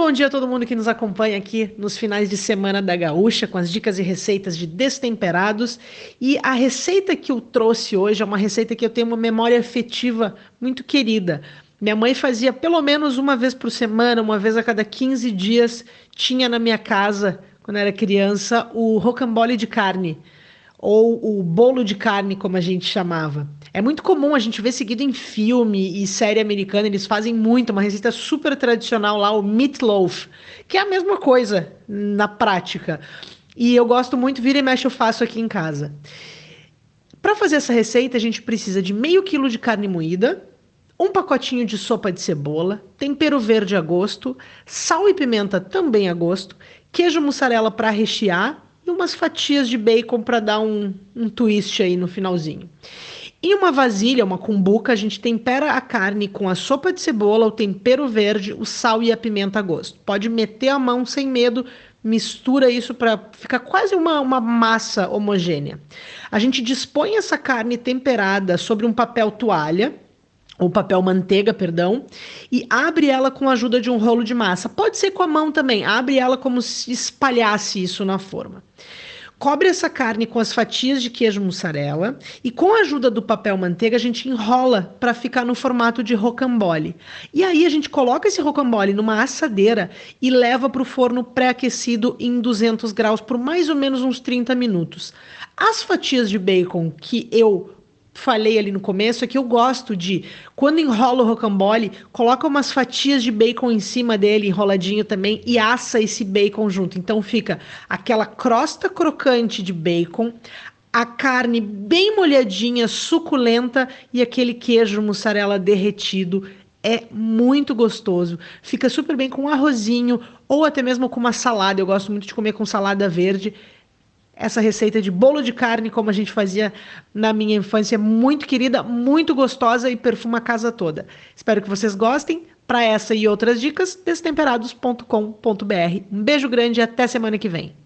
bom dia a todo mundo que nos acompanha aqui nos finais de semana da Gaúcha, com as dicas e receitas de destemperados. E a receita que eu trouxe hoje é uma receita que eu tenho uma memória afetiva muito querida. Minha mãe fazia pelo menos uma vez por semana, uma vez a cada 15 dias, tinha na minha casa, quando eu era criança, o rocambole de carne ou o bolo de carne, como a gente chamava. É muito comum a gente ver seguido em filme e série americana, eles fazem muito, uma receita super tradicional lá, o meatloaf, que é a mesma coisa na prática. E eu gosto muito, vira e mexe eu faço aqui em casa. Para fazer essa receita, a gente precisa de meio quilo de carne moída, um pacotinho de sopa de cebola, tempero verde a gosto, sal e pimenta também a gosto, queijo mussarela para rechear e umas fatias de bacon para dar um twist aí no finalzinho. Em uma vasilha, uma cumbuca, a gente tempera a carne com a sopa de cebola, o tempero verde, o sal e a pimenta a gosto. Pode meter a mão sem medo, mistura isso para ficar quase uma massa homogênea. A gente dispõe essa carne temperada sobre um papel toalha, ou papel manteiga, perdão, e abre ela com a ajuda de um rolo de massa. Pode ser com a mão também, abre ela como se espalhasse isso na forma. Cobre essa carne com as fatias de queijo mussarela e com a ajuda do papel manteiga a gente enrola para ficar no formato de rocambole. E aí a gente coloca esse rocambole numa assadeira e leva para o forno pré-aquecido em 200 graus por mais ou menos uns 30 minutos. As fatias de bacon que eu falei ali no começo é que eu gosto de, quando enrola o rocambole, coloca umas fatias de bacon em cima dele, enroladinho também, e assa esse bacon junto. Então fica aquela crosta crocante de bacon, a carne bem molhadinha, suculenta e aquele queijo mussarela derretido. É muito gostoso. Fica super bem com arrozinho ou até mesmo com uma salada. Eu gosto muito de comer com salada verde. Essa receita de bolo de carne, como a gente fazia na minha infância, muito querida, muito gostosa e perfuma a casa toda. Espero que vocês gostem. Para essa e outras dicas, destemperados.com.br. Um beijo grande e até semana que vem.